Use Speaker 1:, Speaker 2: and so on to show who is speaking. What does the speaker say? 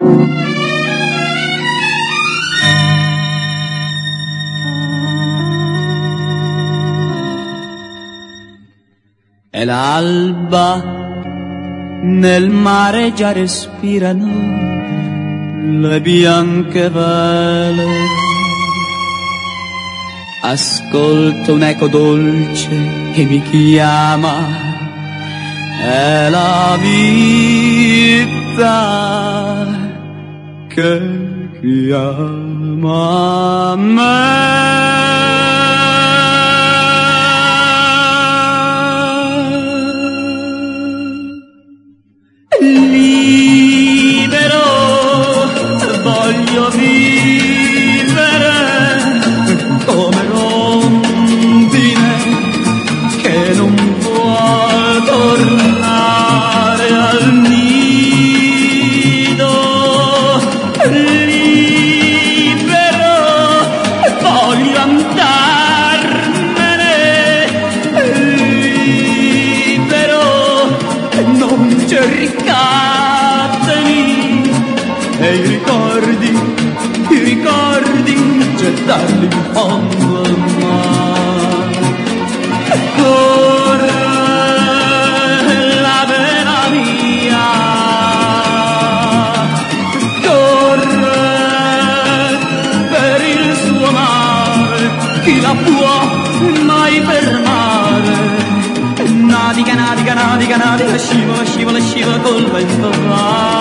Speaker 1: E l'alba nel mare già respirano le bianche vele. Ascolto un eco dolce che mi chiama, è la vita che chiama me. Libero, voglio vivere come rondine che non può tornare al nido. Libero, voglio andarmene. Libero, non cercatemi. E i ricordi, gettarli in fondo al mare. Corre la vena mia, corre per il suo mare, chi la può mai fermare? Nadiga, nadiga, nadiga, nadiga, scivola, scivola, scivola col vento va.